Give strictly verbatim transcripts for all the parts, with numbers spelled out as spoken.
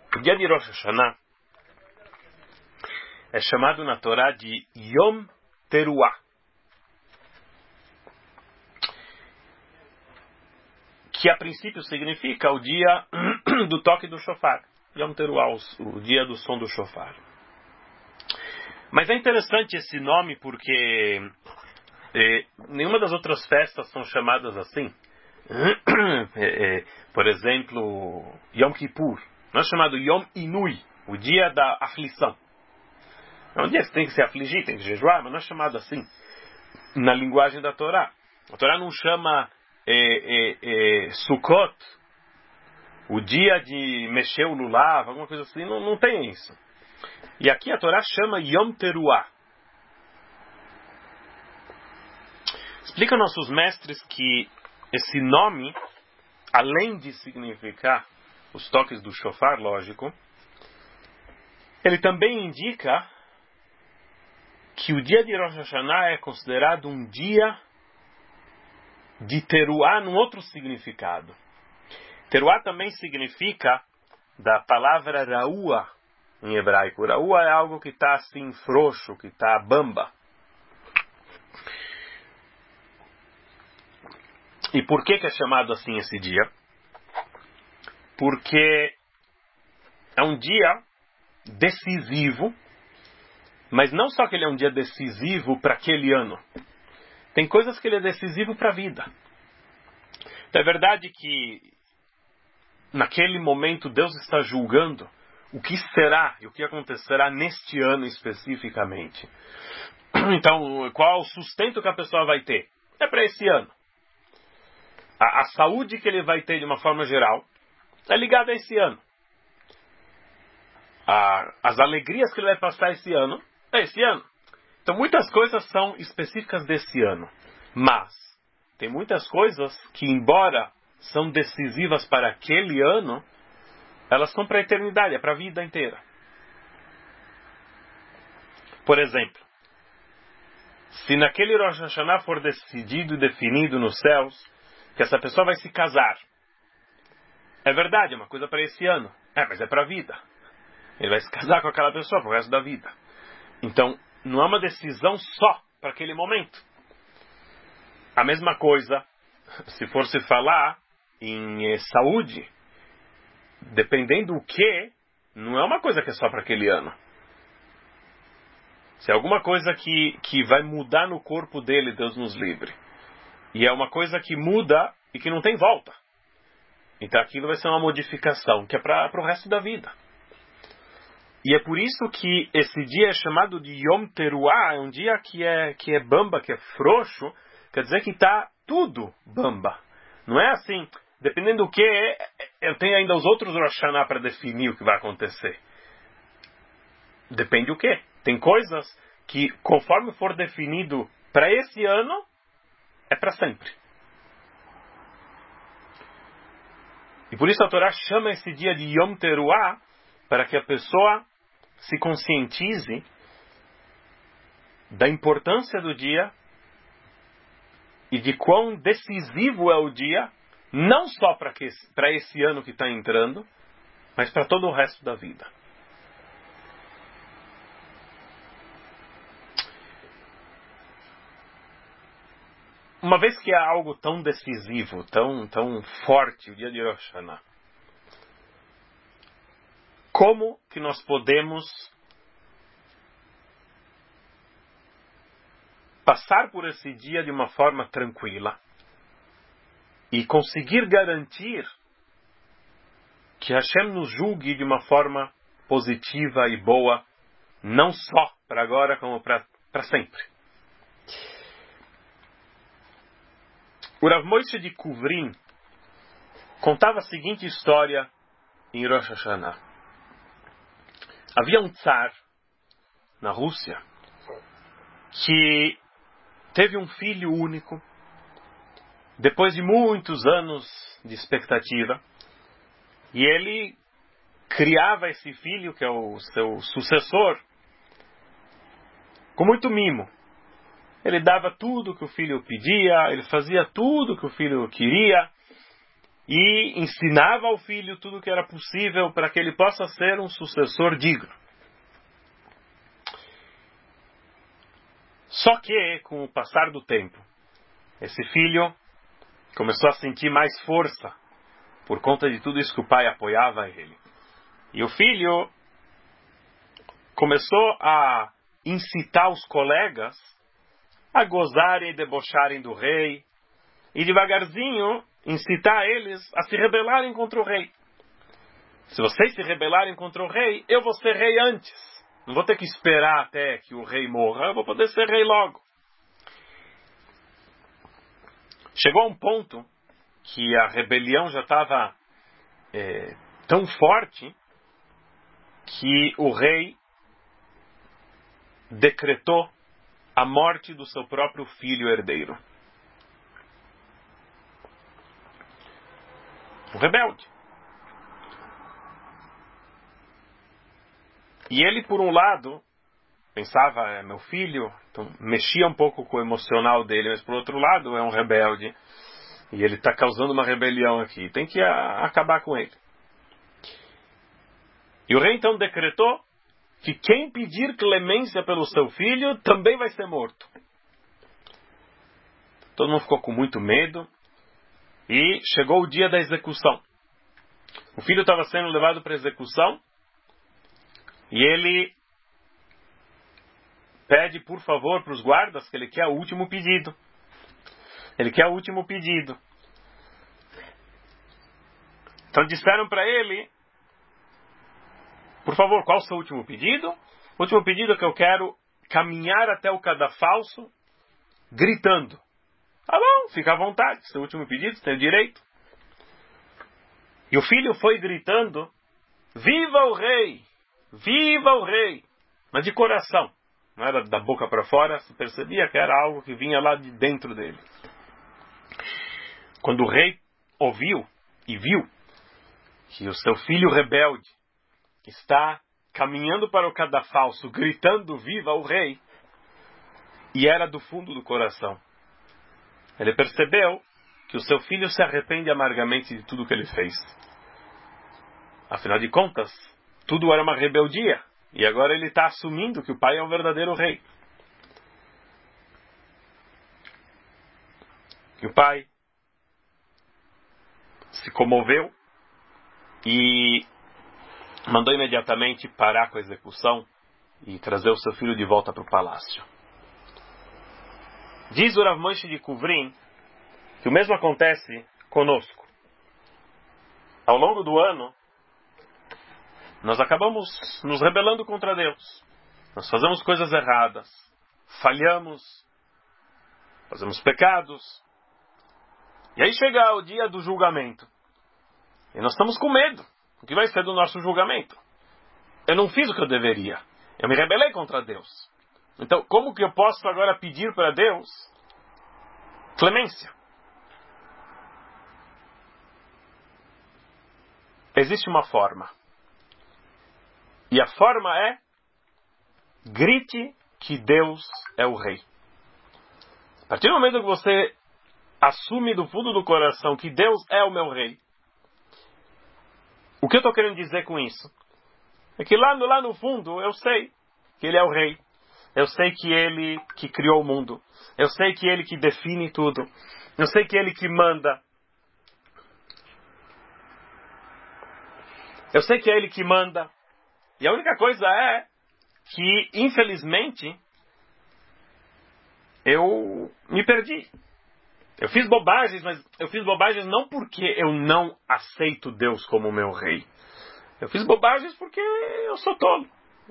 O dia de Rosh Hashanah é chamado na Torá de Yom Teruah, que a princípio significa o dia do toque do shofar. Yom Teruah, o dia do som do shofar. Mas é interessante esse nome porque eh, nenhuma das outras festas são chamadas assim. eh, eh, por exemplo, Yom Kippur não é chamado Yom Inui, o dia da aflição. É um dia que tem que se afligir, tem que jejuar, mas não é chamado assim na linguagem da Torá. A Torá não chama eh, eh, eh, Sukkot, o dia de mexer o lulav, alguma coisa assim, não, não tem isso. E aqui a Torá chama Yom Teruah. Explica nossos mestres que esse nome, além de significar os toques do shofar, lógico, ele também indica que o dia de Rosh Hashanah é considerado um dia de Teruah num outro significado. Teruah também significa da palavra Ra'ua em hebraico. Ra'ua é algo que está assim frouxo, que está bamba. E por que, que é chamado assim esse dia? Porque é um dia decisivo, mas não só que ele é um dia decisivo para aquele ano. Tem coisas que ele é decisivo para a vida. Então é verdade que naquele momento Deus está julgando o que será e o que acontecerá neste ano especificamente. Então, qual o sustento que a pessoa vai ter? É para esse ano. A, a saúde que ele vai ter de uma forma geral é ligada a esse ano. A, as alegrias que ele vai passar esse ano é esse ano. Então, muitas coisas são específicas desse ano. Mas, tem muitas coisas que, embora são decisivas para aquele ano, elas são para a eternidade, é para a vida inteira. Por exemplo, se naquele Rosh Hashanah for decidido e definido nos céus que essa pessoa vai se casar, é verdade, é uma coisa para esse ano. É, mas é para a vida. Ele vai se casar com aquela pessoa para o resto da vida. Então, não é uma decisão só para aquele momento. A mesma coisa, se for se falar em eh, saúde, dependendo do que, não é uma coisa que é só para aquele ano. Se é alguma coisa que, que vai mudar no corpo dele, Deus nos livre. E é uma coisa que muda e que não tem volta. Então aquilo vai ser uma modificação que é para o resto da vida. E é por isso que esse dia é chamado de Yom Teruah, é um dia que é, que é bamba, que é frouxo, quer dizer que está tudo bamba. Não é assim, dependendo do que, eu tenho ainda os outros Rosh Hashanah para definir o que vai acontecer. Depende do que. Tem coisas que, conforme for definido para esse ano, é para sempre. E por isso a Torá chama esse dia de Yom Teruah, para que a pessoa se conscientize da importância do dia e de quão decisivo é o dia, não só para para esse ano que está entrando, mas para todo o resto da vida. Uma vez que é algo tão decisivo, tão, tão forte, o dia de Rosh Hashanah, como que nós podemos passar por esse dia de uma forma tranquila e conseguir garantir que Hashem nos julgue de uma forma positiva e boa, não só para agora, como para sempre. O Rav Moshe de Kuvrin contava a seguinte história em Rosh Hashanah. Havia um tsar na Rússia que teve um filho único, depois de muitos anos de expectativa, e ele criava esse filho, que é o seu sucessor, com muito mimo. Ele dava tudo que o filho pedia, ele fazia tudo que o filho queria, e ensinava ao filho tudo o que era possível para que ele possa ser um sucessor digno. Só que, com o passar do tempo, esse filho começou a sentir mais força por conta de tudo isso que o pai apoiava ele. E o filho começou a incitar os colegas a gozarem e debocharem do rei, e devagarzinho incitar eles a se rebelarem contra o rei. Se vocês se rebelarem contra o rei, eu vou ser rei antes. Não vou ter que esperar até que o rei morra, eu vou poder ser rei logo. Chegou a um ponto que a rebelião já estava é, tão forte que o rei decretou a morte do seu próprio filho herdeiro. Um rebelde. E ele, por um lado, pensava, é meu filho, então mexia um pouco com o emocional dele, mas por outro lado, é um rebelde. E ele está causando uma rebelião aqui. Tem que a, acabar com ele. E o rei então decretou que quem pedir clemência pelo seu filho também vai ser morto. Todo mundo ficou com muito medo. E chegou o dia da execução. O filho estava sendo levado para a execução. E ele pede, por favor, para os guardas que ele quer o último pedido. Ele quer o último pedido. Então disseram para ele, por favor, qual o seu último pedido? O último pedido é que eu quero caminhar até o cadafalso gritando. Tá bom, fica à vontade, seu último pedido, tem o direito. E o filho foi gritando, viva o rei, viva o rei, mas de coração. Não era da boca para fora, se percebia que era algo que vinha lá de dentro dele. Quando o rei ouviu e viu que o seu filho rebelde está caminhando para o cadafalso, gritando viva o rei, e era do fundo do coração, ele percebeu que o seu filho se arrepende amargamente de tudo que ele fez. Afinal de contas, tudo era uma rebeldia. E agora ele está assumindo que o pai é o verdadeiro rei. E o pai se comoveu e mandou imediatamente parar com a execução e trazer o seu filho de volta para o palácio. Diz o Rav Moshe de Kuvrin que o mesmo acontece conosco. Ao longo do ano, nós acabamos nos rebelando contra Deus. Nós fazemos coisas erradas, falhamos, fazemos pecados. E aí chega o dia do julgamento. E nós estamos com medo. O que vai ser do nosso julgamento? Eu não fiz o que eu deveria. Eu me rebelei contra Deus. Então, como que eu posso agora pedir para Deus clemência? Existe uma forma. E a forma é: grite que Deus é o rei. A partir do momento que você assume do fundo do coração que Deus é o meu rei, o que eu estou querendo dizer com isso? É que lá no, lá no fundo eu sei que Ele é o rei. Eu sei que Ele que criou o mundo. Eu sei que Ele que define tudo. Eu sei que Ele que manda. Eu sei que é Ele que manda. E a única coisa é que, infelizmente, eu me perdi. Eu fiz bobagens, mas eu fiz bobagens não porque eu não aceito Deus como meu rei. Eu fiz bobagens porque eu sou tolo.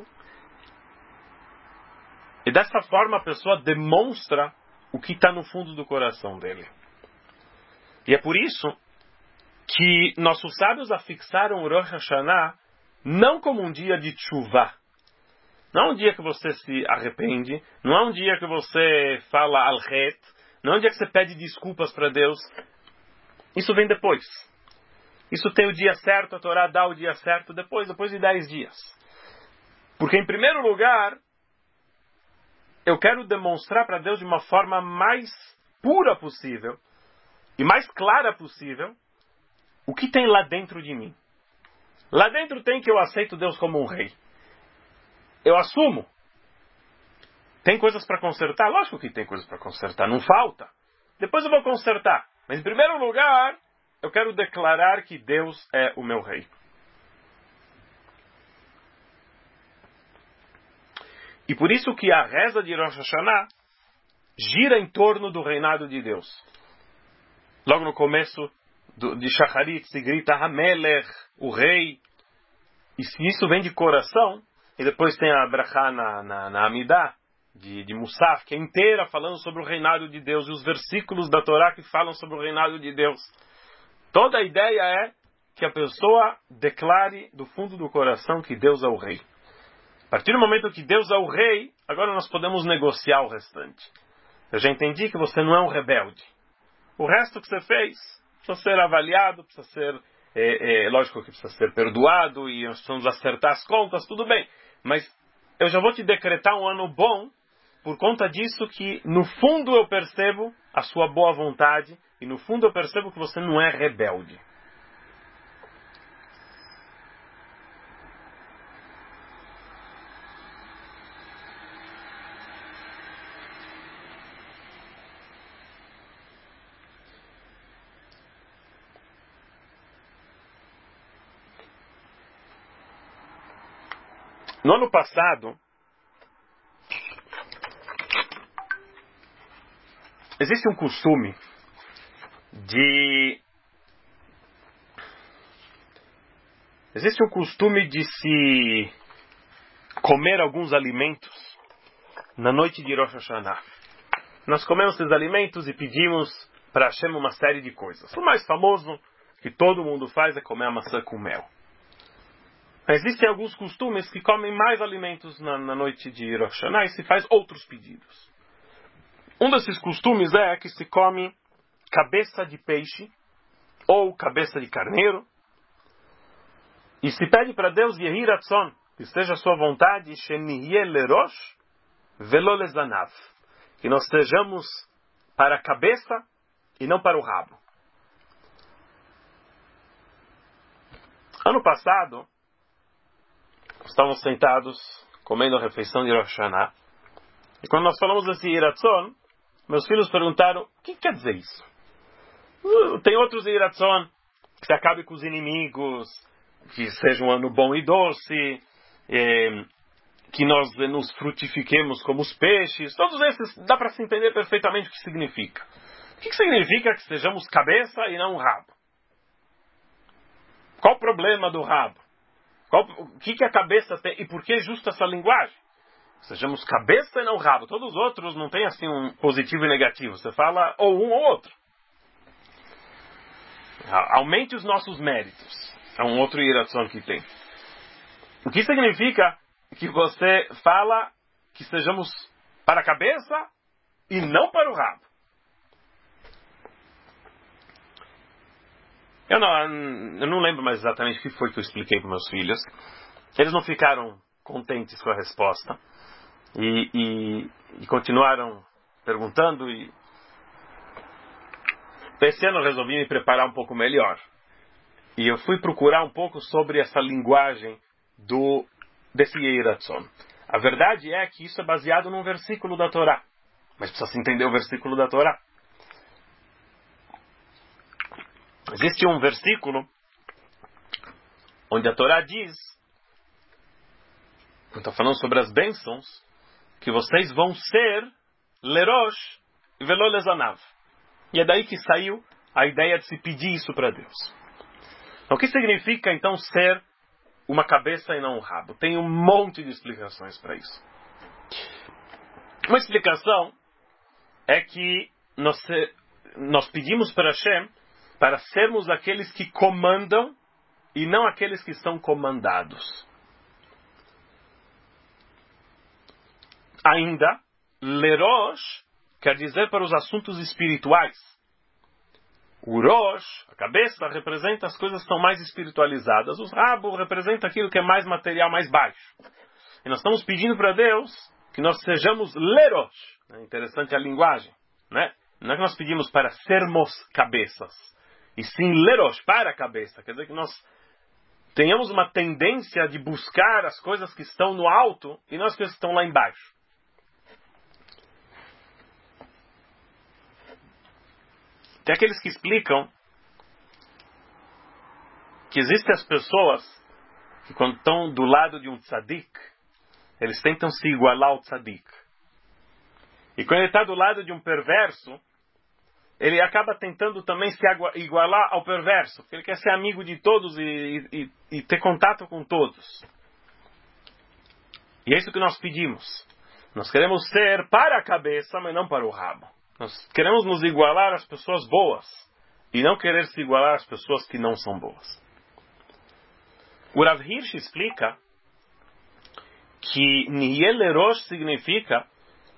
E dessa forma a pessoa demonstra o que está no fundo do coração dele. E é por isso que nossos sábios afixaram o Rosh Hashanah não como um dia de tshuva. Não é um dia que você se arrepende, não é um dia que você fala al-het, não é um dia que você pede desculpas para Deus. Isso vem depois. Isso tem o dia certo, a Torá dá o dia certo depois, depois de dez dias. Porque, em primeiro lugar, eu quero demonstrar para Deus de uma forma mais pura possível e mais clara possível que tem lá dentro de mim? Lá dentro tem que eu aceito Deus como um rei. Eu assumo. Tem coisas para consertar? Lógico que tem coisas para consertar, não falta. Depois eu vou consertar. Mas em primeiro lugar, eu quero declarar que Deus é o meu rei. E por isso que a reza de Rosh Hashanah gira em torno do reinado de Deus. Logo no começo do, de Shacharit se grita Hamelech, o rei. E se isso vem de coração, e depois tem a Brachá na, na, na Amidah, de, de Musaf, que é inteira falando sobre o reinado de Deus, e os versículos da Torá que falam sobre o reinado de Deus. Toda a ideia é que a pessoa declare do fundo do coração que Deus é o rei. A partir do momento que Deus é o rei, agora nós podemos negociar o restante. Eu já entendi que você não é um rebelde. O resto que você fez precisa ser avaliado, precisa ser, é, é, lógico que precisa ser perdoado, e nós precisamos acertar as contas, tudo bem. Mas eu já vou te decretar um ano bom, por conta disso que no fundo eu percebo a sua boa vontade, e no fundo eu percebo que você não é rebelde. No ano passado, existe um costume de... Existe um costume de se comer alguns alimentos na noite de Rosh Hashanah. Nós comemos esses alimentos e pedimos para Hashem uma série de coisas. O mais famoso que todo mundo faz é comer a maçã com mel. Mas existem alguns costumes que comem mais alimentos na, na noite de Rosh Hashanah e se faz outros pedidos. Um desses costumes é que se come cabeça de peixe ou cabeça de carneiro e se pede para Deus Yehi Ratzon, que seja a sua vontade, Sheniye lerosh velo lezanav, que nós sejamos para a cabeça e não para o rabo. Ano passado, estávamos sentados comendo a refeição de Rosh Hashanah. E quando nós falamos desse Iratzon, meus filhos perguntaram, o que quer dizer isso? Uh, tem outros Iratzon, que se acabe com os inimigos, que seja um ano bom e doce, eh, que nós nos frutifiquemos como os peixes. Todos esses dá para se entender perfeitamente o que significa. O que significa que sejamos cabeça e não rabo? Qual o problema do rabo? Qual, o que, que a cabeça tem? E por que justo essa linguagem? Sejamos cabeça e não rabo. Todos os outros não tem assim um positivo e negativo. Você fala ou um ou outro. Aumente os nossos méritos. É um outro iração que tem. O que significa que você fala que sejamos para a cabeça e não para o rabo? Eu não, eu não lembro mais exatamente o que foi que eu expliquei para meus filhos. Eles não ficaram contentes com a resposta. E, e, e continuaram perguntando. E esse ano eu resolvi me preparar um pouco melhor. E eu fui procurar um pouco sobre essa linguagem do, desse Yeiratzon. A verdade é que isso é baseado num versículo da Torá. Mas precisa se entender o versículo da Torá. Existe um versículo onde a Torá diz, quando está falando sobre as bênçãos, que vocês vão ser lerosh e velo lezanav. E é daí que saiu a ideia de se pedir isso para Deus. Então, o que significa então ser uma cabeça e não um rabo? Tem um monte de explicações para isso. Uma explicação é que nós, nós pedimos para Hashem para sermos aqueles que comandam e não aqueles que são comandados. Ainda, lerosh quer dizer para os assuntos espirituais. O rosh, a cabeça, representa as coisas que são mais espiritualizadas. Os rabos representa aquilo que é mais material, mais baixo. E nós estamos pedindo para Deus que nós sejamos lerosh. É interessante a linguagem, né? Não é que nós pedimos para sermos cabeças. e sim lerosh, para a cabeça. Quer dizer que nós tenhamos uma tendência de buscar as coisas que estão no alto e não as coisas que estão lá embaixo. Tem aqueles que explicam que existem as pessoas que quando estão do lado de um tzadik, eles tentam se igualar ao tzadik. E quando ele está do lado de um perverso, ele acaba tentando também se igualar ao perverso, porque ele quer ser amigo de todos e, e, e ter contato com todos. E é isso que nós pedimos. Nós queremos ser para a cabeça, mas não para o rabo. Nós queremos nos igualar às pessoas boas e não querer se igualar às pessoas que não são boas. O Rav Hirsch explica que Nielerosh significa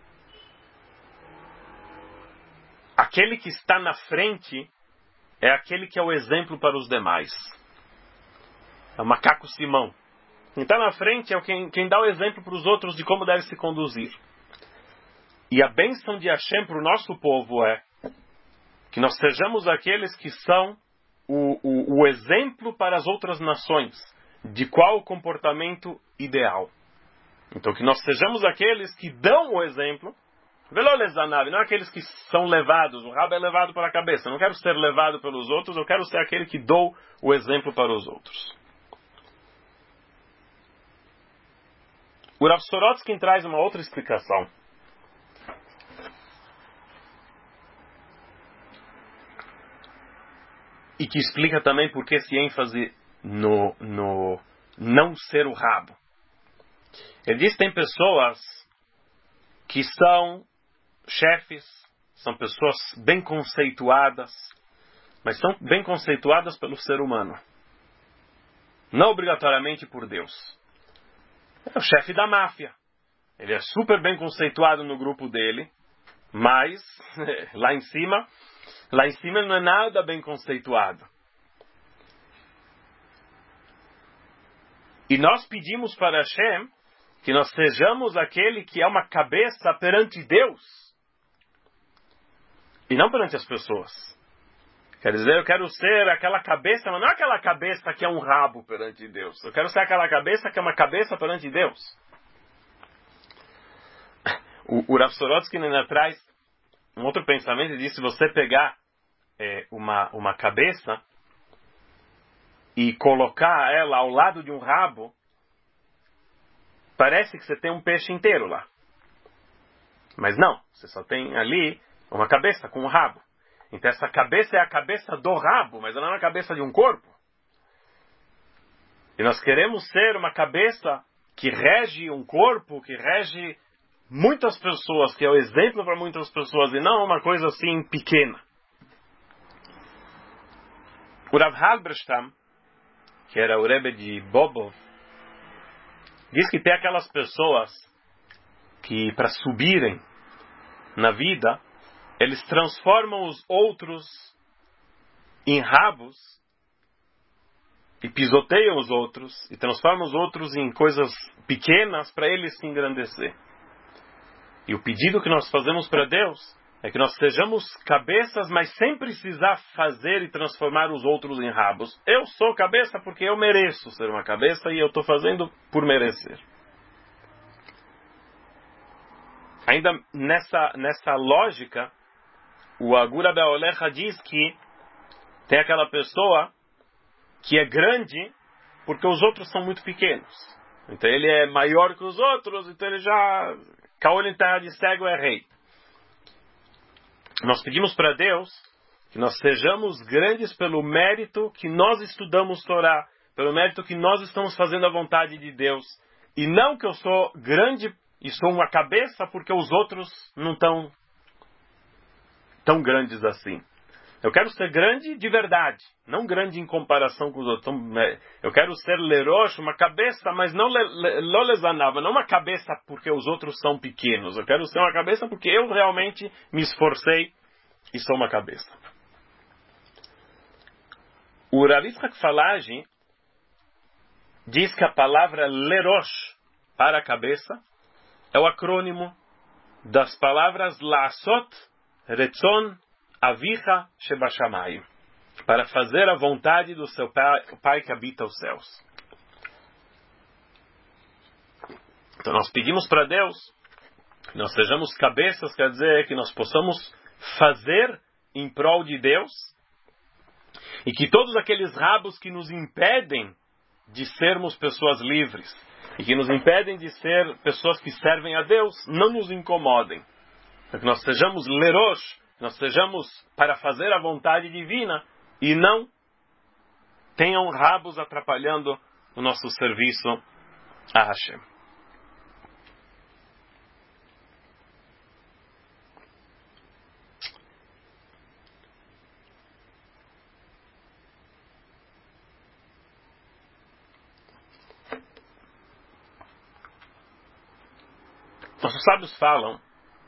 aquele que está na frente é aquele que é o exemplo para os demais. É o macaco Simão. Quem está na frente é quem, quem dá o exemplo para os outros de como deve se conduzir. E a bênção de Hashem para o nosso povo é que nós sejamos aqueles que são o, o, o exemplo para as outras nações. De qual o comportamento ideal. Então que nós sejamos aqueles que dão o exemplo. Não aqueles que são levados. O rabo é levado para a cabeça. Eu não quero ser levado pelos outros. Eu quero ser aquele que dou o exemplo para os outros. O Rav Sorotsky traz uma outra explicação. E que explica também por que esse ênfase no, no não ser o rabo. Ele diz que tem pessoas que são chefes, são pessoas bem conceituadas, mas são bem conceituadas pelo ser humano. Não obrigatoriamente por Deus. É o chefe da máfia. Ele é super bem conceituado no grupo dele, mas lá em cima, lá em cima ele não é nada bem conceituado. E nós pedimos para Hashem que nós sejamos aquele que é uma cabeça perante Deus e não perante as pessoas. Quer dizer, eu quero ser aquela cabeça, mas não aquela cabeça que é um rabo perante Deus. Eu quero ser aquela cabeça que é uma cabeça perante Deus. O, o Rav Sorotsky ainda traz um outro pensamento e diz: se você pegar é, uma, uma cabeça e colocar ela ao lado de um rabo, parece que você tem um peixe inteiro lá. Mas não, você só tem ali uma cabeça com um rabo. Então essa cabeça é a cabeça do rabo, mas ela não é a cabeça de um corpo. E nós queremos ser uma cabeça que rege um corpo, que rege muitas pessoas, que é o exemplo para muitas pessoas, e não uma coisa assim pequena. O Rav Halberstam, que era o Rebbe de Bobov, diz que tem aquelas pessoas que, para subirem na vida, eles transformam os outros em rabos e pisoteiam os outros e transformam os outros em coisas pequenas para eles se engrandecer. E o pedido que nós fazemos para Deus é que nós sejamos cabeças, mas sem precisar fazer e transformar os outros em rabos. Eu sou cabeça porque eu mereço ser uma cabeça e eu estou fazendo por merecer. Ainda nessa, nessa lógica, o Agura Be'olecha diz que tem aquela pessoa que é grande porque os outros são muito pequenos. Então ele é maior que os outros, então ele já... Caolho em terra de cego é rei. Nós pedimos para Deus que nós sejamos grandes pelo mérito que nós estudamos Torá, pelo mérito que nós estamos fazendo a vontade de Deus, e não que eu sou grande e sou uma cabeça porque os outros não estão tão grandes assim. Eu quero ser grande de verdade, não grande em comparação com os outros. Eu quero ser lerosh, uma cabeça, mas não lolezanava, não uma cabeça porque os outros são pequenos. Eu quero ser uma cabeça porque eu realmente me esforcei e sou uma cabeça. O Rav Yitzhak Falaji diz que a palavra lerosh, para a cabeça, é o acrônimo das palavras La'asot, Retzon, Avicha Shebashamayim. para fazer a vontade do seu pai, pai que habita os céus. Então nós pedimos para Deus que nós sejamos cabeças, quer dizer, que nós possamos fazer em prol de Deus, e que todos aqueles rabos que nos impedem de sermos pessoas livres, e que nos impedem de ser pessoas que servem a Deus, não nos incomodem. Para que nós sejamos lerosh, nós sejamos para fazer a vontade divina, e não tenham rabos atrapalhando o nosso serviço a Hashem. Nossos sábios falam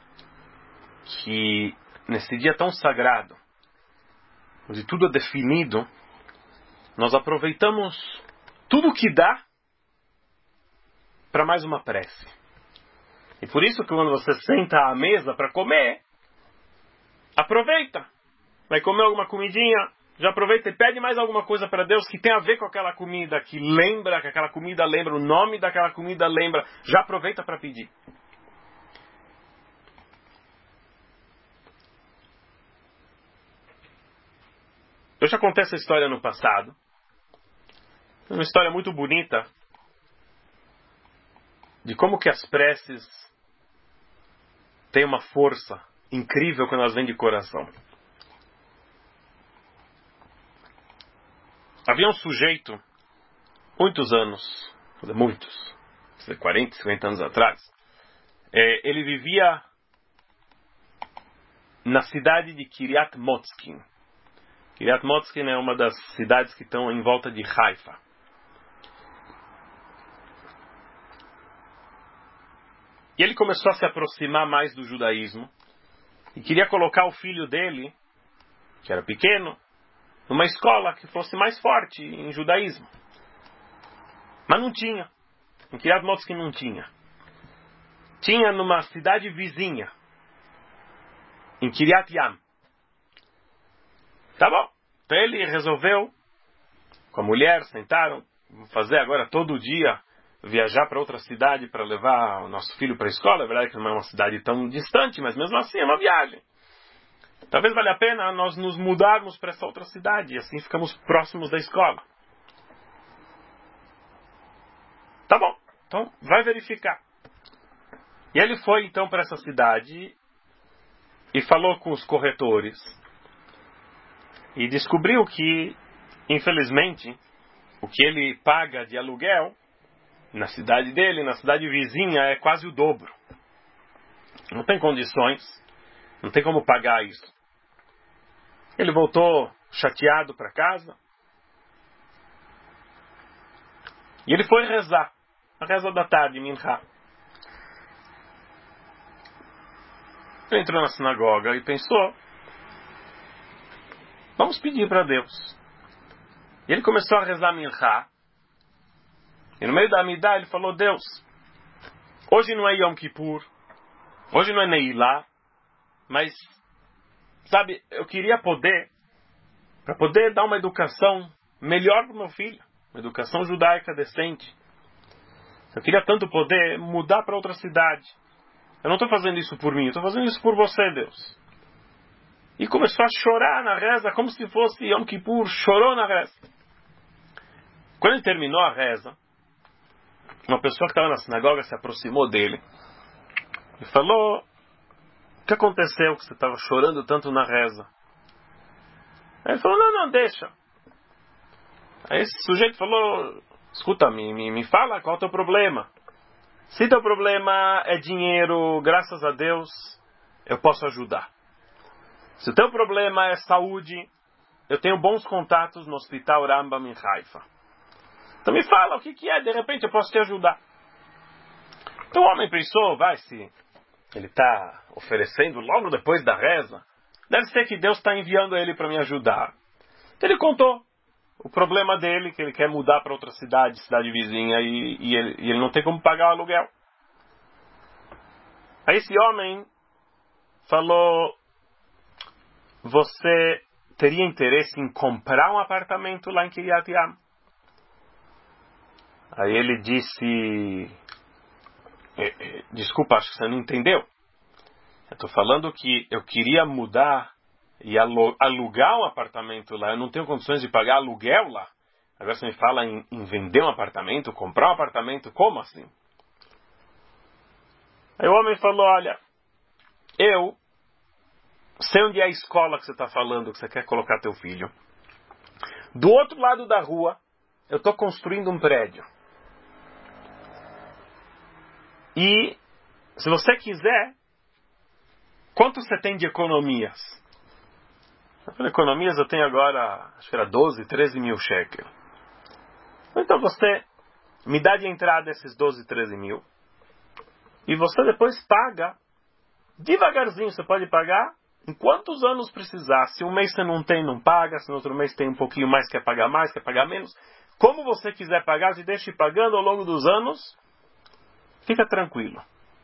que nesse dia tão sagrado, onde tudo é definido, nós aproveitamos tudo o que dá para mais uma prece. E por isso que quando você senta à mesa para comer, aproveita. Vai comer alguma comidinha, já aproveita e pede mais alguma coisa para Deus que tem a ver com aquela comida, que lembra, que aquela comida lembra, o nome daquela comida lembra, já aproveita para pedir. Eu já contei essa história no passado. É uma história muito bonita de como que as preces têm uma força incrível quando elas vêm de coração. Havia um sujeito, muitos anos, muitos, quarenta, cinquenta anos atrás, é, ele vivia na cidade de Kiryat Motzkin. Kiryat Motzkin é uma das cidades que estão em volta de Haifa. E ele começou a se aproximar mais do judaísmo e queria colocar o filho dele, que era pequeno, numa escola que fosse mais forte em judaísmo. Mas não tinha. Em Kiryat Motzkin não tinha. Tinha numa cidade vizinha, em Kiryat Yam. Tá bom. Então ele resolveu, com a mulher, sentaram, vamos fazer agora todo dia, viajar para outra cidade para levar o nosso filho para a escola. É verdade que não é uma cidade tão distante, mas mesmo assim é uma viagem. Talvez valha a pena nós nos mudarmos para essa outra cidade, e assim ficamos próximos da escola. Tá bom, então vai verificar. E ele foi então para essa cidade e falou com os corretores. E descobriu que, infelizmente, o que ele paga de aluguel na cidade dele, na cidade vizinha, é quase o dobro. Não tem condições, não tem como pagar isso. Ele voltou chateado para casa. E ele foi rezar, a reza da tarde, Mincha. Ele entrou na sinagoga e pensou, vamos pedir para Deus. E ele começou a rezar Mincha. E no meio da Amidá ele falou, Deus, hoje não é Yom Kippur, hoje não é Neilá, mas, sabe, eu queria poder, para poder dar uma educação melhor para o meu filho, uma educação judaica decente. Eu queria tanto poder mudar para outra cidade. Eu não estou fazendo isso por mim, eu estou fazendo isso por você, Deus. E começou a chorar na reza, como se fosse Yom Kippur, chorou na reza. Quando ele terminou a reza, uma pessoa que estava na sinagoga se aproximou dele e falou, o que aconteceu que você estava chorando tanto na reza? Aí ele falou, não, não, deixa. Aí esse sujeito falou, escuta, me, me, me fala qual é o teu problema. Se teu problema é dinheiro, graças a Deus, eu posso ajudar. Se o teu problema é saúde, eu tenho bons contatos no Hospital Rambam em Haifa. Então me fala o que, que é, de repente eu posso te ajudar. Então o homem pensou, vai, se ele está oferecendo logo depois da reza, deve ser que Deus está enviando ele para me ajudar. Então ele contou o problema dele, que ele quer mudar para outra cidade, cidade vizinha, e, e, ele, e ele não tem como pagar o aluguel. Aí esse homem falou, você teria interesse em comprar um apartamento lá em Kiryat Yam? Aí ele disse, desculpa, acho que você não entendeu. Eu estou falando que eu queria mudar e alugar um apartamento lá. Eu não tenho condições de pagar aluguel lá. Agora você me fala em, em vender um apartamento, comprar um apartamento, como assim? Aí o homem falou, olha, eu sei onde é a escola que você está falando, que você quer colocar teu filho. Do outro lado da rua, eu estou construindo um prédio. E, se você quiser, quanto você tem de economias? Eu falei, economias eu tenho agora, acho que era doze, treze mil shekels. Então você me dá de entrada esses doze, treze mil. E você depois paga, devagarzinho você pode pagar, em quantos anos precisar. Se um mês você não tem, não paga. Se no outro mês tem um pouquinho mais, quer pagar mais, quer pagar menos. Como você quiser pagar, se deixe pagando ao longo dos anos, fica tranquilo.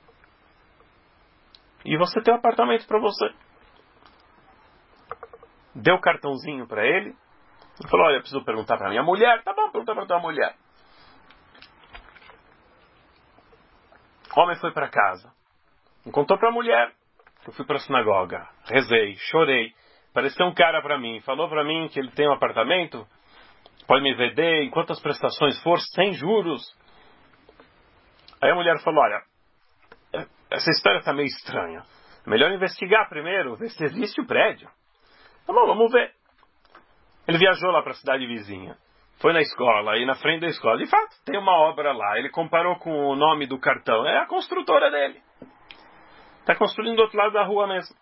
E você tem um apartamento para você. Deu o cartãozinho para ele. Ele falou, olha, eu preciso perguntar para minha mulher. Tá bom, pergunta para tua mulher. O homem foi para casa. Contou para a mulher. Eu fui para a sinagoga. Rezei, chorei. Apareceu um cara para mim. Falou para mim que ele tem um apartamento. Pode me vender enquanto as prestações for, sem juros. Aí a mulher falou, olha, essa história está meio estranha. É melhor investigar primeiro, ver se existe o prédio. Tá bom, vamos ver. Ele viajou lá para a cidade vizinha. Foi na escola, e na frente da escola. De fato, tem uma obra lá. Ele comparou com o nome do cartão. É a construtora dele. Está construindo do outro lado da rua mesmo.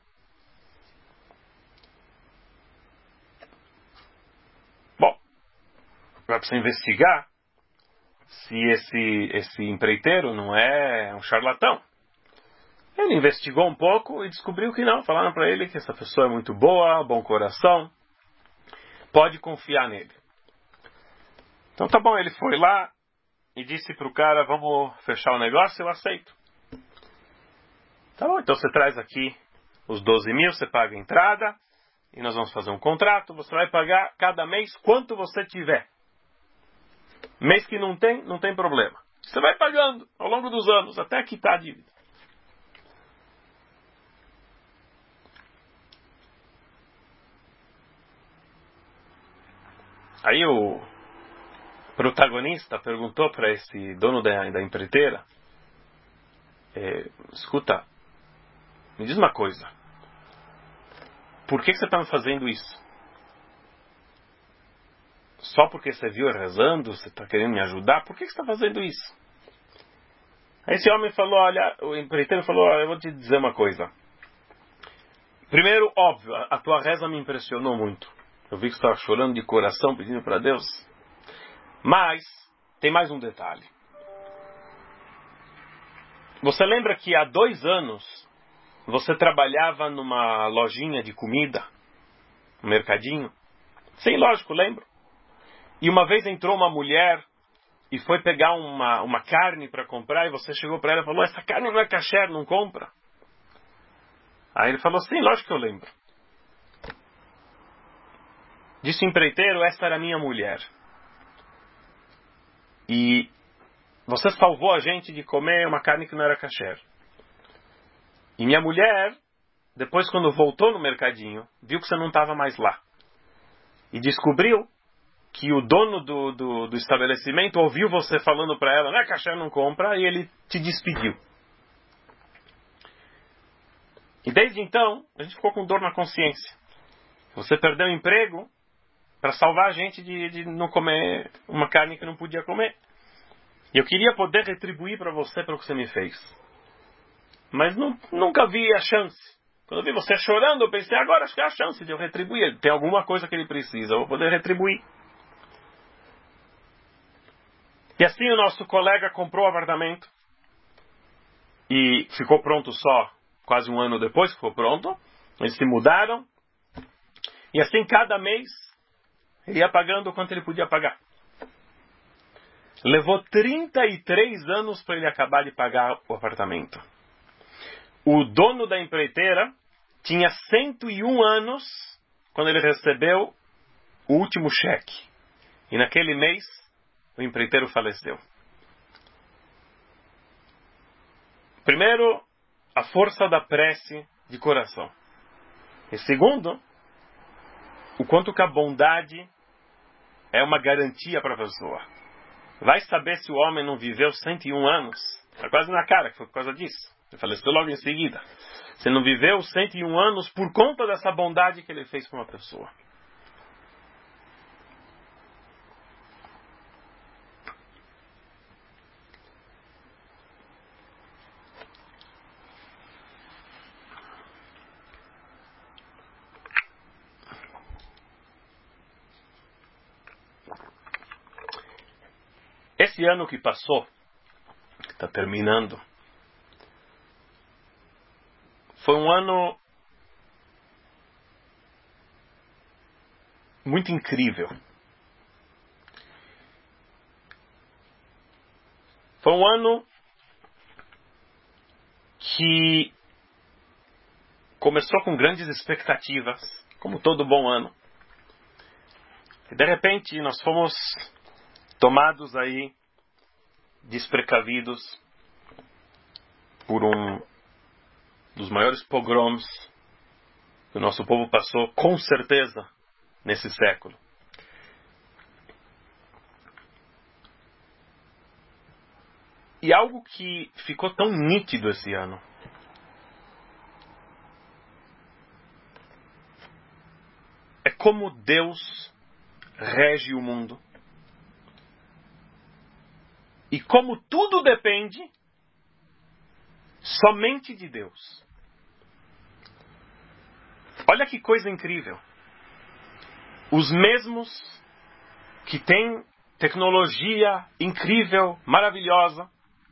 Bom, vai precisar investigar se esse, esse empreiteiro não é um charlatão. Ele investigou um pouco e descobriu que não. Falaram para ele que essa pessoa é muito boa, bom coração. Pode confiar nele. Então tá bom, ele foi lá e disse para o cara, vamos fechar o negócio, eu aceito. Tá bom, então você traz aqui os doze mil, você paga a entrada e nós vamos fazer um contrato, você vai pagar cada mês quanto você tiver. Mês que não tem, não tem problema. Você vai pagando ao longo dos anos até quitar a dívida. Aí o protagonista perguntou para esse dono da, da empreiteira, é, escuta, me diz uma coisa, por que, que você está me fazendo isso? Só porque você viu eu rezando, você está querendo me ajudar, por que, que você está fazendo isso? Aí esse homem falou, olha, o empreiteiro falou, olha, eu vou te dizer uma coisa. Primeiro, óbvio, a tua reza me impressionou muito. Eu vi que você estava chorando de coração, pedindo para Deus. Mas, tem mais um detalhe. Você lembra que há dois anos, você trabalhava numa lojinha de comida? Um mercadinho? Sim, lógico, lembro. E uma vez entrou uma mulher e foi pegar uma, uma carne para comprar, e você chegou para ela e falou, essa carne não é kasher, não compra. Aí ele falou, sim, lógico que eu lembro. Disse o empreiteiro, essa era a minha mulher. E você salvou a gente de comer uma carne que não era kasher. E minha mulher, depois quando voltou no mercadinho, viu que você não estava mais lá. E descobriu que o dono do, do, do estabelecimento ouviu você falando para ela, não é kasher, não compra, e ele te despediu. E desde então, a gente ficou com dor na consciência. Você perdeu o emprego para salvar a gente de, de não comer uma carne que não podia comer. E eu queria poder retribuir para você pelo que você me fez. Mas não, nunca vi a chance. Quando eu vi você chorando, eu pensei, agora acho que é a chance de eu retribuir. Tem alguma coisa que ele precisa, eu vou poder retribuir. E assim o nosso colega comprou o apartamento. E ficou pronto só quase um ano depois que ficou pronto. Eles se mudaram. E assim cada mês ele ia pagando o quanto ele podia pagar. Levou trinta e três anos para ele acabar de pagar o apartamento. O dono da empreiteira tinha cento e um anos quando ele recebeu o último cheque. E naquele mês, o empreiteiro faleceu. Primeiro, a força da prece de coração. E segundo, o quanto que a bondade é uma garantia para a pessoa. Vai saber se o homem não viveu cento e um anos. Está quase na cara que foi por causa disso. Ele faleceu logo em seguida. Você não viveu cento e um anos por conta dessa bondade que ele fez para uma pessoa. Esse ano que passou, que está terminando, foi um ano muito incrível. Foi um ano que começou com grandes expectativas, como todo bom ano. E de repente nós fomos tomados aí, desprecavidos, por um dos maiores pogroms que o nosso povo passou, com certeza, nesse século. E algo que ficou tão nítido esse ano é como Deus rege o mundo. E como tudo depende somente de Deus. Olha que coisa incrível. Os mesmos que têm tecnologia incrível, maravilhosa,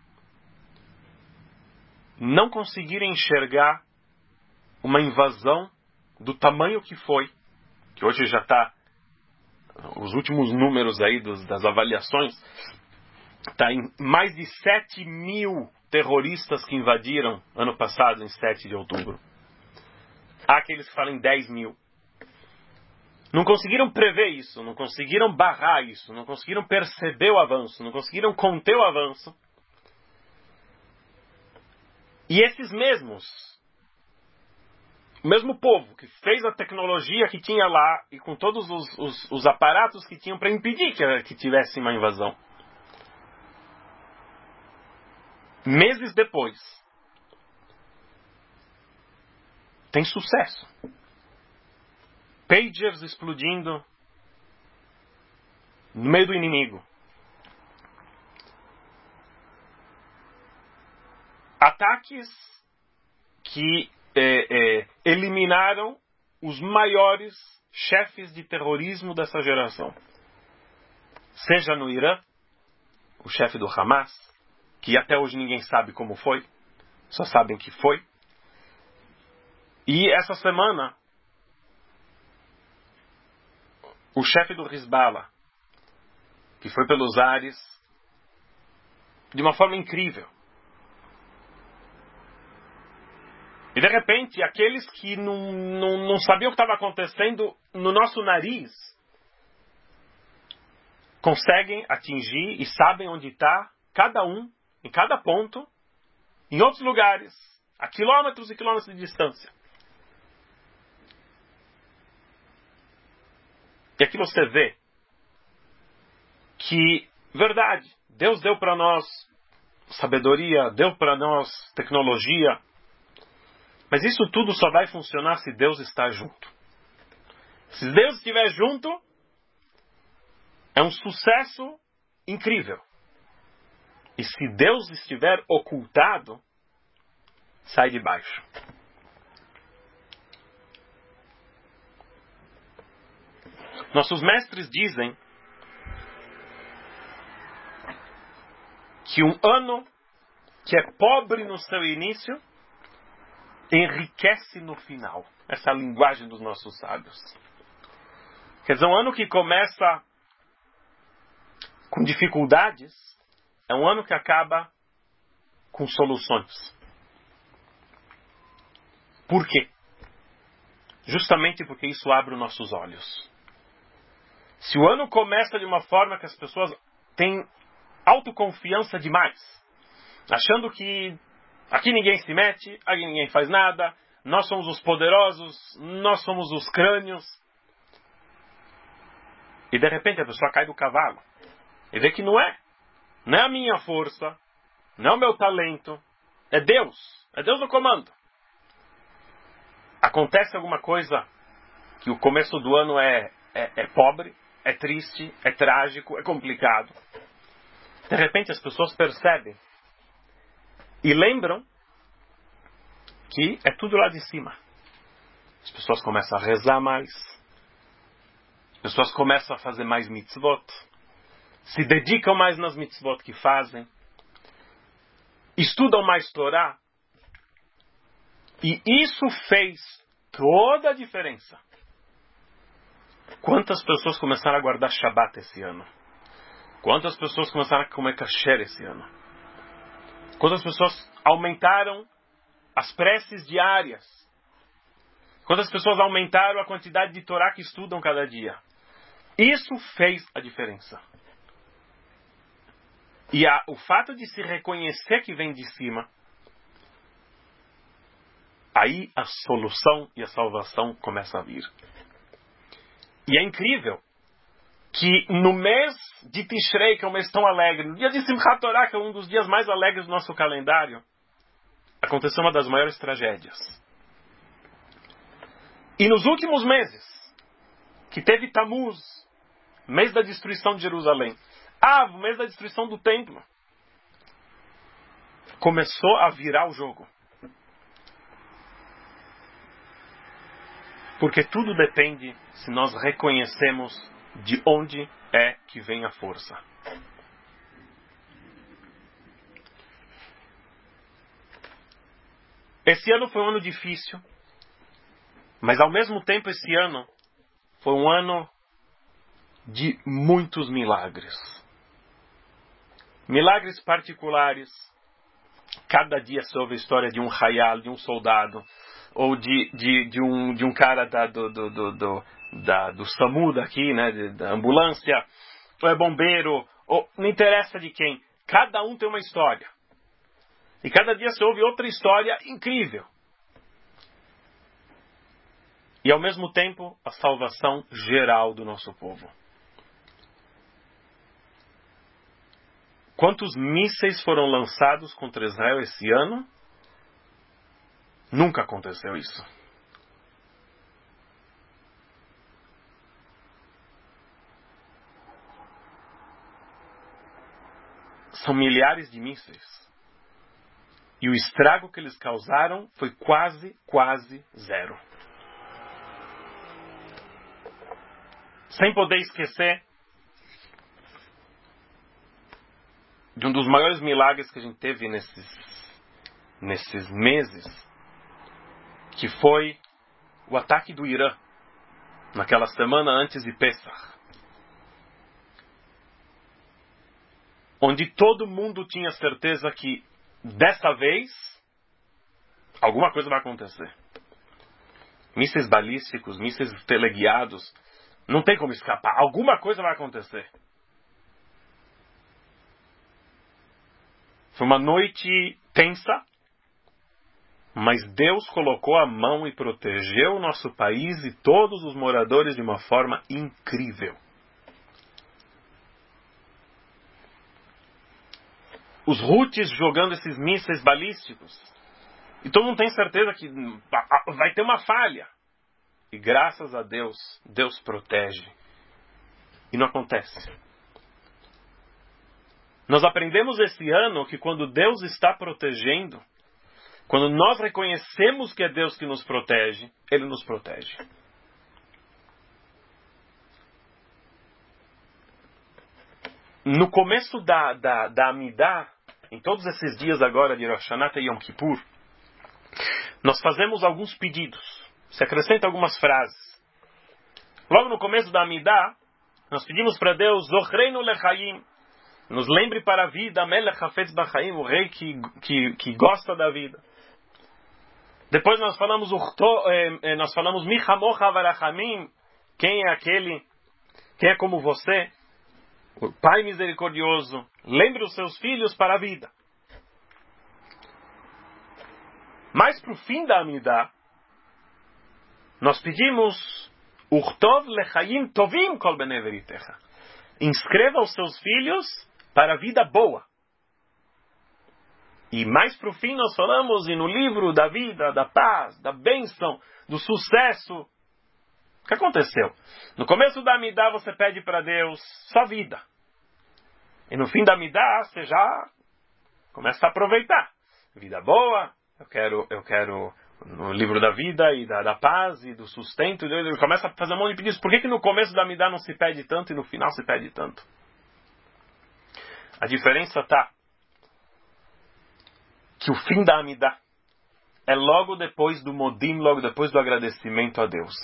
não conseguiram enxergar uma invasão do tamanho que foi, que hoje já está, os últimos números aí dos, das avaliações, está em mais de sete mil terroristas que invadiram ano passado, em sete de outubro. Há aqueles que falam em dez mil. Não conseguiram prever isso, não conseguiram barrar isso, não conseguiram perceber o avanço, não conseguiram conter o avanço. E esses mesmos, o mesmo povo que fez a tecnologia que tinha lá e com todos os, os, os aparatos que tinham para impedir que, que tivesse uma invasão, meses depois, tem sucesso. Pagers explodindo no meio do inimigo. Ataques que é, é, eliminaram os maiores chefes de terrorismo dessa geração. Seja no Irã, o chefe do Hamas, que até hoje ninguém sabe como foi, só sabem que foi. E essa semana, o chefe do Hezbollah, que foi pelos ares, de uma forma incrível. E de repente, aqueles que não, não, não sabiam o que estava acontecendo no nosso nariz, conseguem atingir e sabem onde está cada um, em cada ponto, em outros lugares, a quilômetros e quilômetros de distância. E aqui você vê que, verdade, Deus deu para nós sabedoria, deu para nós tecnologia, mas isso tudo só vai funcionar se Deus está junto. Se Deus estiver junto, é um sucesso incrível. E se Deus estiver ocultado, sai de baixo. Nossos mestres dizem que um ano que é pobre no seu início enriquece no final. Essa é a linguagem dos nossos sábios. Quer dizer, um ano que começa com dificuldades é um ano que acaba com soluções. Por quê? justamente porque isso abre os nossos olhos. Se o ano começa de uma forma que as pessoas têm autoconfiança demais, achando que aqui ninguém se mete, aqui ninguém faz nada, nós somos os poderosos, nós somos os crânios, e de repente a pessoa cai do cavalo e vê que não é. Não é a minha força, não é o meu talento, é Deus. É Deus no comando. Acontece alguma coisa que o começo do ano é, é, é pobre, é triste, é trágico, é complicado. De repente as pessoas percebem e lembram que é tudo lá de cima. As pessoas começam a rezar mais. As pessoas começam a fazer mais mitzvot. Se dedicam mais nas mitzvot que fazem. Estudam mais Torá. E isso fez toda a diferença. Quantas pessoas começaram a guardar Shabbat esse ano? Quantas pessoas começaram a comer kasher esse ano? Quantas pessoas aumentaram as preces diárias? Quantas pessoas aumentaram a quantidade de Torá que estudam cada dia? Isso fez a diferença. E a, o fato de se reconhecer que vem de cima, aí a solução e a salvação começam a vir. E é incrível que no mês de Tishrei, que é um mês tão alegre, no dia de Simchat Torah, que é um dos dias mais alegres do nosso calendário, aconteceu uma das maiores tragédias. E nos últimos meses, que teve Tammuz, mês da destruição de Jerusalém, Av, mês da destruição do templo, começou a virar o jogo. Porque tudo depende se nós reconhecemos de onde é que vem a força. Esse ano foi um ano difícil, mas ao mesmo tempo esse ano foi um ano de muitos milagres. Milagres particulares. Cada dia se ouve a história de um hayal, de um soldado, ou de, de, de, um, de um cara da, do, do, do, do, da, do SAMU daqui, né, de, da ambulância, ou é bombeiro, ou não interessa de quem. Cada um tem uma história. E cada dia se ouve outra história incrível. E ao mesmo tempo, a salvação geral do nosso povo. Quantos mísseis foram lançados contra Israel esse ano? Nunca aconteceu isso. São milhares de mísseis. E o estrago que eles causaram foi quase, quase zero. Sem poder esquecer de um dos maiores milagres que a gente teve nesses, nesses meses, que foi o ataque do Irã, naquela semana antes de Pesach, onde todo mundo tinha certeza que dessa vez alguma coisa vai acontecer. Mísseis balísticos, mísseis teleguiados, não tem como escapar, alguma coisa vai acontecer. Foi uma noite tensa, mas Deus colocou a mão e protegeu o nosso país e todos os moradores de uma forma incrível. Os Houthis jogando esses mísseis balísticos. E todo mundo tem certeza que vai ter uma falha. E graças a Deus, Deus protege. E não acontece. Nós aprendemos esse ano que quando Deus está protegendo, quando nós reconhecemos que é Deus que nos protege, Ele nos protege. No começo da, da, da Amidah, em todos esses dias agora de Rosh Hashanah e Yom Kippur, nós fazemos alguns pedidos. Se acrescenta algumas frases. Logo no começo da Amidah, nós pedimos para Deus, Zochreinu lechaim, nos lembre para a vida, Melech Hafetz Bachaim, o rei que, que, que gosta da vida. Depois nós falamos, nós falamos Michamocha Varachamim, quem é aquele, quem é como você, o Pai misericordioso, lembre os seus filhos para a vida. Mas para o fim da Amidah, nós pedimos Urtov lechaim tovim kol bnei veritecha. Inscreva os seus filhos para a vida boa. E mais para o fim nós falamos, e no livro da vida, da paz, da bênção, do sucesso. O que aconteceu? No começo da Amidah você pede para Deus só vida. E no fim da Amidah você já começa a aproveitar. Vida boa, eu quero, eu quero no livro da vida e da, da paz e do sustento. Ele começa a fazer um monte de pedidos. Por que que no começo da Amidah não se pede tanto e no final se pede tanto? A diferença está que o fim da Amidah é logo depois do Modim, logo depois do agradecimento a Deus.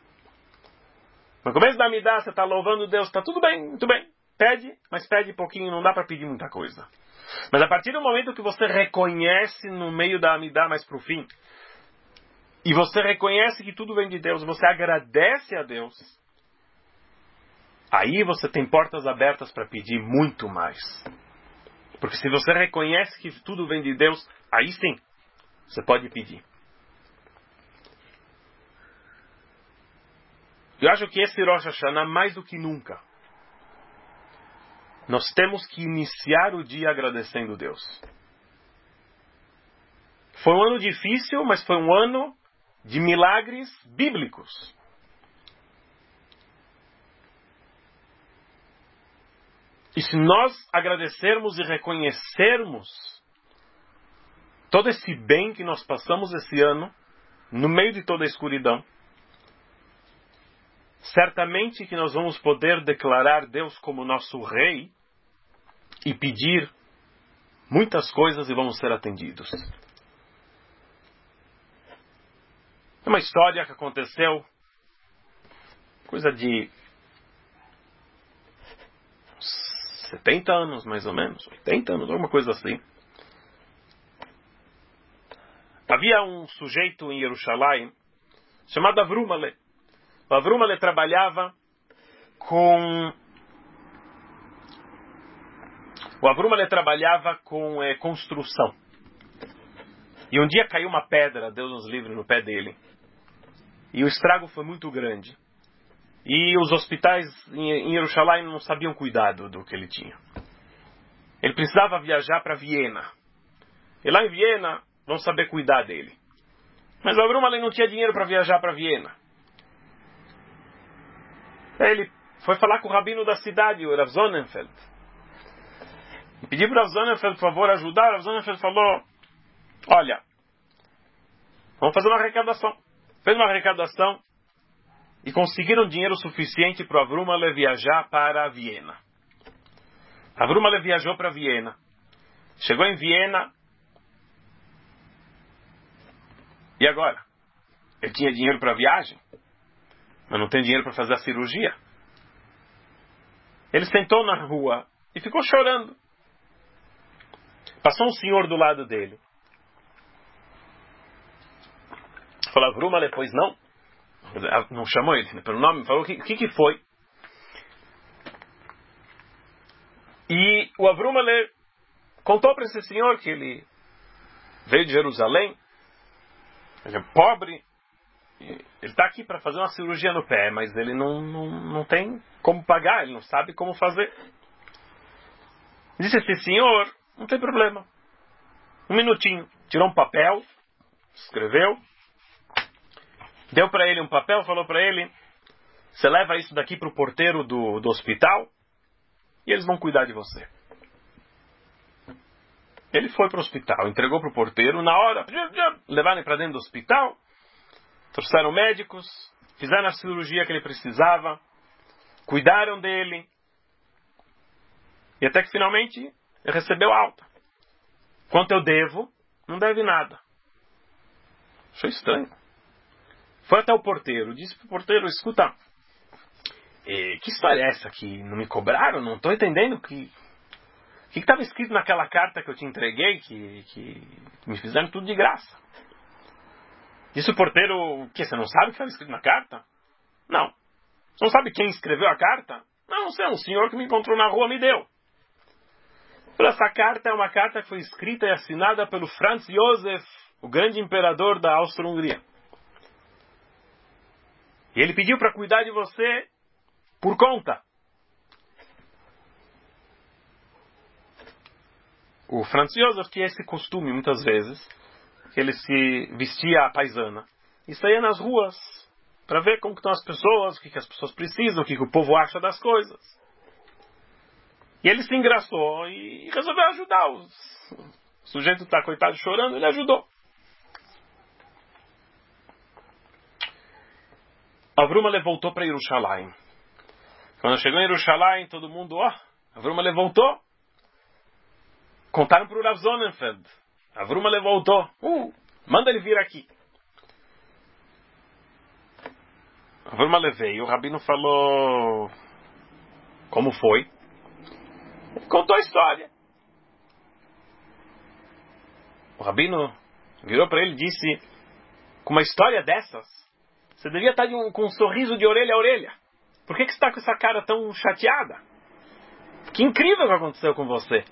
No começo da Amidah você está louvando Deus, está tudo bem, muito bem. Pede, mas pede pouquinho, não dá para pedir muita coisa. Mas a partir do momento que você reconhece no meio da Amidah mais para o fim, e você reconhece que tudo vem de Deus, você agradece a Deus, aí você tem portas abertas para pedir muito mais. Porque se você reconhece que tudo vem de Deus, aí sim, você pode pedir. Eu acho que esse Rosh Hashanah, mais do que nunca, nós temos que iniciar o dia agradecendo a Deus. Foi um ano difícil, mas foi um ano de milagres bíblicos. E se nós agradecermos e reconhecermos todo esse bem que nós passamos esse ano, no meio de toda a escuridão, certamente que nós vamos poder declarar Deus como nosso Rei e pedir muitas coisas e vamos ser atendidos. É uma história que aconteceu, coisa de setenta anos, mais ou menos, oitenta anos, alguma coisa assim. Havia um sujeito em Jerusalém chamado Avrumale. O Avrumale trabalhava com o Avrumale trabalhava com é, construção. E um dia caiu uma pedra, Deus nos livre, no pé dele. E o estrago foi muito grande. E os hospitais em Jerusalém não sabiam cuidar do que ele tinha. Ele precisava viajar para Viena. E lá em Viena vão saber cuidar dele. Mas o Avrumale não tinha dinheiro para viajar para Viena. Aí ele foi falar com o rabino da cidade, o Rav Sonnenfeld. E pediu para o Rav Sonnenfeld, por favor, ajudar. O Rav Sonnenfeld falou, olha, vamos fazer uma arrecadação. Fez uma arrecadação e conseguiram dinheiro suficiente para o Avrumale viajar para Viena. Avrumale viajou para Viena. Chegou em Viena. E agora? Ele tinha dinheiro para a viagem, mas não tem dinheiro para fazer a cirurgia. Ele sentou na rua e ficou chorando. Passou um senhor do lado dele. Falou, Avrumale, pois não? Não chamou ele pelo nome, falou o que, que que foi. E o Avrumale contou para esse senhor que ele veio de Jerusalém, ele é pobre, ele está aqui para fazer uma cirurgia no pé, mas ele não, não, não tem como pagar, ele não sabe como fazer. Disse esse senhor, não tem problema, um minutinho, tirou um papel, escreveu, deu para ele um papel, falou para ele, você leva isso daqui para o porteiro do, do hospital e eles vão cuidar de você. Ele foi para o hospital, entregou para o porteiro, na hora, levaram ele para dentro do hospital, trouxeram médicos, fizeram a cirurgia que ele precisava, cuidaram dele, e até que finalmente ele recebeu alta. Quanto eu devo, não deve nada. Achou estranho. Foi até o porteiro, disse para o porteiro, escuta, eh, que história é essa que não me cobraram? Não estou entendendo que... O que estava escrito naquela carta que eu te entreguei, que, que me fizeram tudo de graça? Disse o porteiro, o que? Você não sabe o que estava escrito na carta? Não. Você não sabe quem escreveu a carta? Não, você é um senhor que me encontrou na rua, me deu. Essa carta é uma carta que foi escrita e assinada pelo Franz Josef, o grande imperador da Áustria-Hungria. E ele pediu para cuidar de você por conta. O Franz Josef tinha esse costume, muitas vezes, que ele se vestia à paisana e saía nas ruas para ver como estão as pessoas, o que, que as pessoas precisam, o que, que o povo acha das coisas. E ele se engraçou e resolveu ajudar. O sujeito está, coitado, chorando, ele ajudou. Avrumale voltou para Jerusalém. Quando chegou em Jerusalém, todo mundo, ó, oh, Avrumale voltou. Contaram para o Rav Sonnenfeld. Avrumale voltou. Uh, manda ele vir aqui. Avrumale veio. O rabino falou como foi. Ele contou a história. O rabino virou para ele e disse, com uma história dessas, você devia estar de um, com um sorriso de orelha a orelha. Por que, que você está com essa cara tão chateada? Que incrível que aconteceu com você.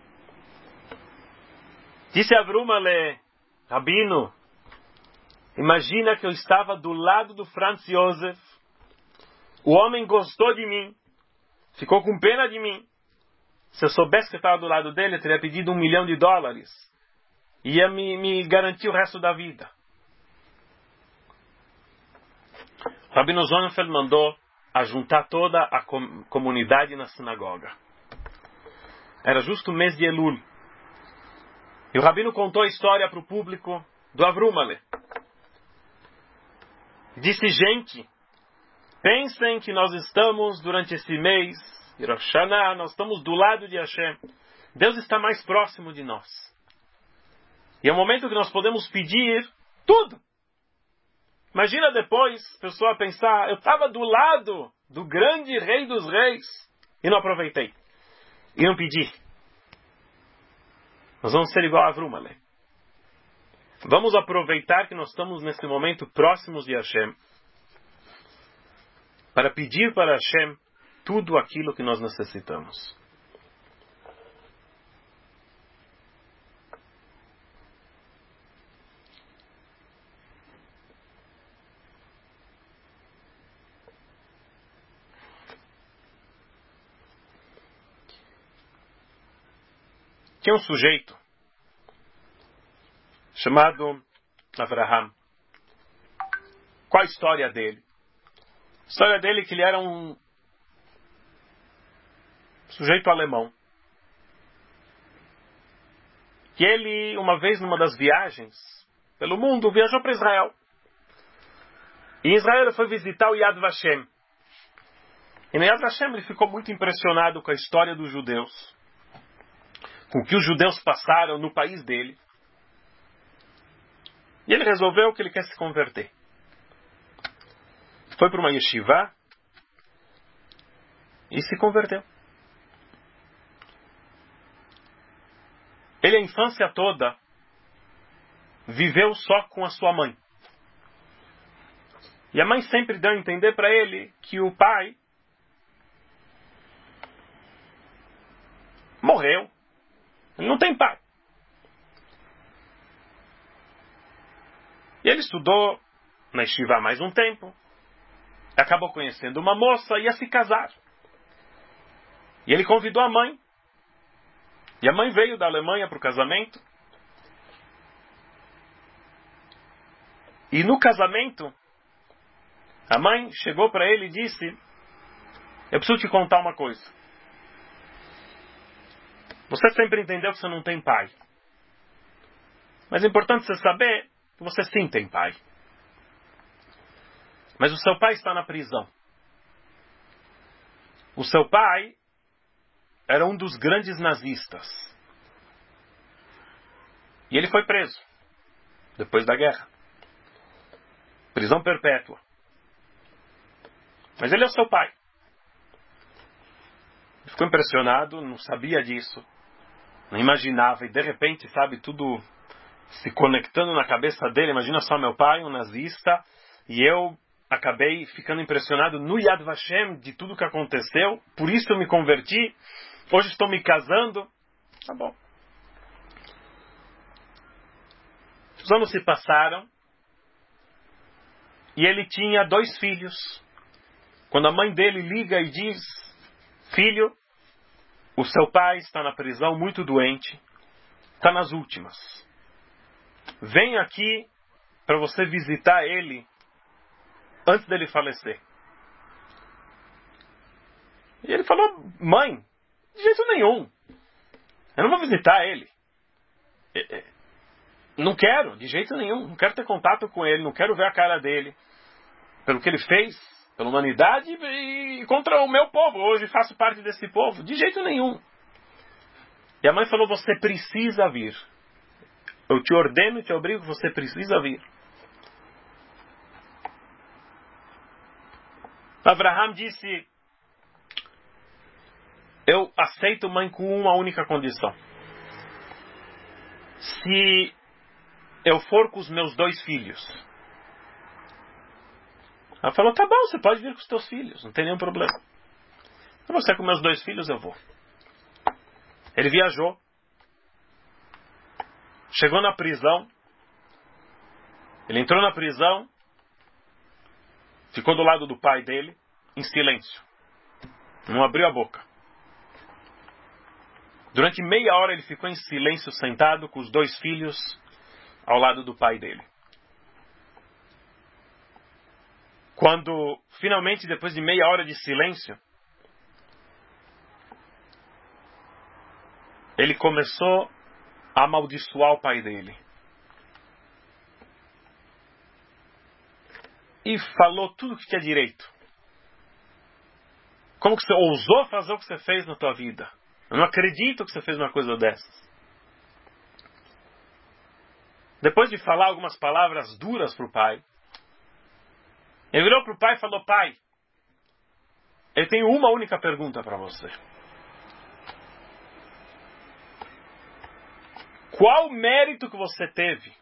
Disse Avrumale, rabino, imagina que eu estava do lado do Franz Josef, o homem gostou de mim, ficou com pena de mim. Se eu soubesse que eu estava do lado dele, eu teria pedido um milhão de dólares. Ia me, me garantir o resto da vida. O Rabino Sonnenfeld mandou a juntar toda a com, comunidade na sinagoga. Era justo o mês de Elul. E o Rabino contou a história para o público do Avrumale. Disse, gente, pensem que nós estamos durante esse mês, Rosh Hashanah, nós estamos do lado de Hashem. Deus está mais próximo de nós. E é o momento que nós podemos pedir tudo. Imagina depois a pessoa pensar, eu estava do lado do grande rei dos reis e não aproveitei. E não pedi. Nós vamos ser igual a Avrumale. Vamos aproveitar que nós estamos nesse momento próximos de Hashem para pedir para Hashem tudo aquilo que nós necessitamos. Tinha um sujeito chamado Avraham. Qual a história dele? A história dele é que ele era um sujeito alemão. E ele, uma vez numa das viagens pelo mundo, viajou para Israel. E em Israel ele foi visitar o Yad Vashem. E no Yad Vashem ele ficou muito impressionado com a história dos judeus, com o que os judeus passaram no país dele. E ele resolveu que ele quer se converter. Foi para uma yeshiva e se converteu. Ele a infância toda viveu só com a sua mãe. E a mãe sempre deu a entender para ele que o pai morreu. Ele não tem pai. E ele estudou na yeshiva há mais um tempo. Acabou conhecendo uma moça e ia se casar. E ele convidou a mãe. E a mãe veio da Alemanha para o casamento. E no casamento, a mãe chegou para ele e disse, eu preciso te contar uma coisa. Você sempre entendeu que você não tem pai. Mas é importante você saber que você sim tem pai. Mas o seu pai está na prisão. O seu pai era um dos grandes nazistas. E ele foi preso. Depois da guerra. Prisão perpétua. Mas ele é o seu pai. Ele ficou impressionado, não sabia disso. Não imaginava. E de repente, sabe, tudo se conectando na cabeça dele. Imagina só, meu pai, um nazista, e eu acabei ficando impressionado no Yad Vashem de tudo que aconteceu, por isso eu me converti, hoje estou me casando. Tá bom. Os anos se passaram, e ele tinha dois filhos. Quando a mãe dele liga e diz: filho, o seu pai está na prisão, muito doente, está nas últimas. Vem aqui para você visitar ele antes dele falecer. E ele falou: mãe, de jeito nenhum. Eu não vou visitar ele. Não quero, de jeito nenhum. Não quero ter contato com ele, não quero ver a cara dele. Pelo que ele fez, pela humanidade e contra o meu povo. Hoje faço parte desse povo. De jeito nenhum. E a mãe falou: você precisa vir. Eu te ordeno e te obrigo, você precisa vir. Abraham disse: eu aceito, mãe, com uma única condição. Se eu for com os meus dois filhos. Ela falou: tá bom, você pode vir com os teus filhos, não tem nenhum problema. Se você com meus dois filhos, eu vou. Ele viajou. Chegou na prisão. Ele entrou na prisão. Ficou do lado do pai dele, em silêncio. Não abriu a boca. Durante meia hora ele ficou em silêncio, sentado com os dois filhos ao lado do pai dele. Quando, finalmente, depois de meia hora de silêncio, ele começou a amaldiçoar o pai dele. E falou tudo que tinha direito. Como que você ousou fazer o que você fez na tua vida? Eu não acredito que você fez uma coisa dessas. Depois de falar algumas palavras duras para o pai, ele virou para o pai e falou: pai, eu tenho uma única pergunta para você. Qual o mérito que você teve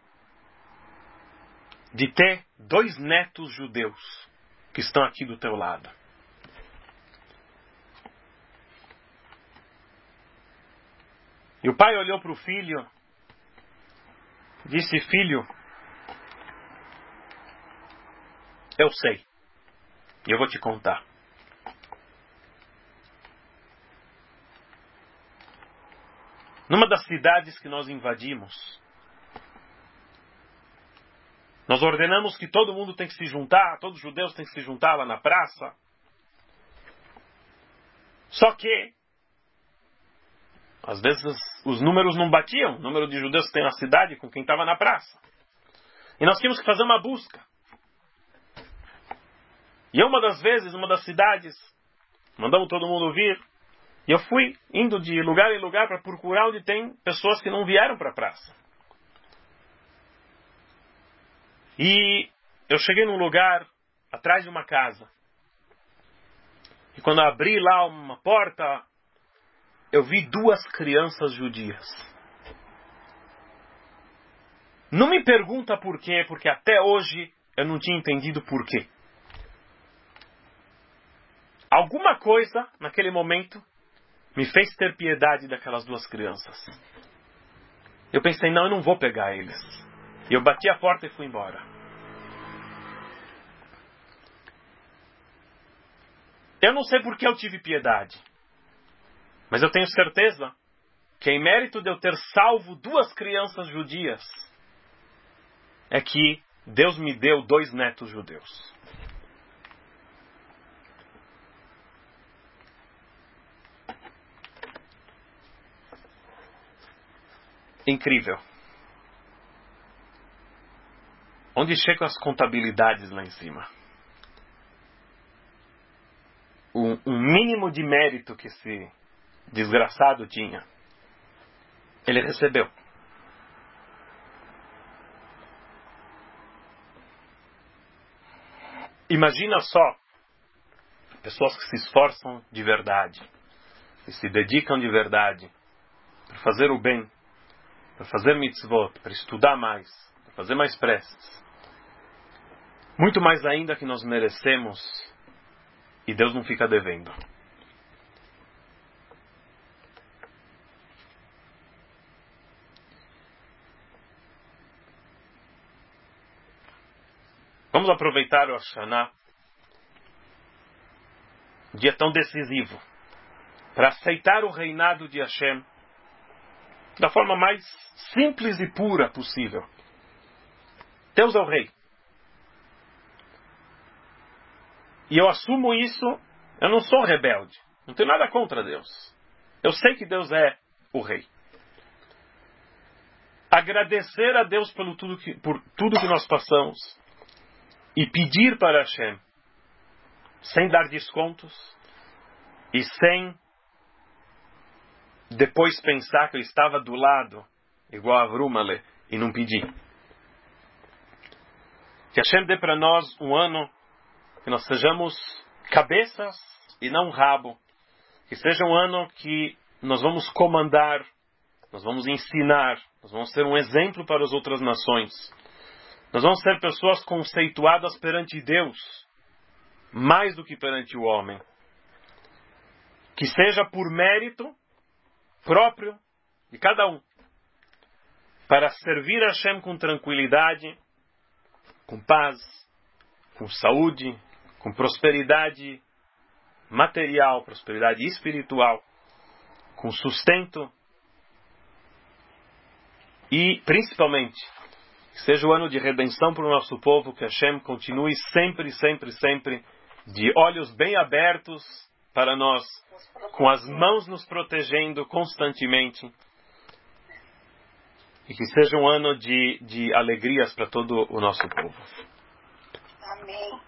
de ter dois netos judeus que estão aqui do teu lado? E o pai olhou para o filho, disse: filho, eu sei, e eu vou te contar. Numa das cidades que nós invadimos, nós ordenamos que todo mundo tem que se juntar, todos os judeus têm que se juntar lá na praça. Só que, às vezes, os números não batiam, o número de judeus que tem na cidade com quem estava na praça. E nós tínhamos que fazer uma busca. E uma das vezes, uma das cidades, mandamos todo mundo vir, e eu fui indo de lugar em lugar para procurar onde tem pessoas que não vieram para a praça. E eu cheguei num lugar atrás de uma casa. E quando eu abri lá uma porta, eu vi duas crianças judias. Não me pergunta por quê, porque até hoje eu não tinha entendido por quê. Alguma coisa, naquele momento, me fez ter piedade daquelas duas crianças. Eu pensei: não, eu não vou pegar eles. E eu bati a porta e fui embora. Eu não sei por que eu tive piedade. Mas eu tenho certeza que em mérito de eu ter salvo duas crianças judias, é que Deus me deu dois netos judeus. Incrível. Onde chegam as contabilidades lá em cima? Um, um mínimo de mérito que esse desgraçado tinha, ele recebeu. Imagina só, pessoas que se esforçam de verdade, que se dedicam de verdade para fazer o bem, para fazer mitzvot, para estudar mais, para fazer mais preces. Muito mais ainda que nós merecemos, e Deus não fica devendo. Vamos aproveitar o Hashanah, dia tão decisivo, para aceitar o reinado de Hashem da forma mais simples e pura possível. Deus é o rei. E eu assumo isso, eu não sou rebelde. Não tenho nada contra Deus. Eu sei que Deus é o rei. Agradecer a Deus pelo tudo que, por tudo que nós passamos e pedir para Hashem, sem dar descontos e sem depois pensar que eu estava do lado, igual a Vrumale, e não pedi. Que Hashem dê para nós um ano que nós sejamos cabeças e não rabo. Que seja um ano que nós vamos comandar, nós vamos ensinar, nós vamos ser um exemplo para as outras nações. Nós vamos ser pessoas conceituadas perante Deus, mais do que perante o homem. Que seja por mérito próprio de cada um, para servir a Hashem com tranquilidade, com paz, com saúde, com prosperidade material, prosperidade espiritual, com sustento e, principalmente, que seja o ano de redenção para o nosso povo, que Hashem continue sempre, sempre, sempre de olhos bem abertos para nós, com as mãos nos protegendo constantemente, e que seja um ano de, de alegrias para todo o nosso povo. Amém.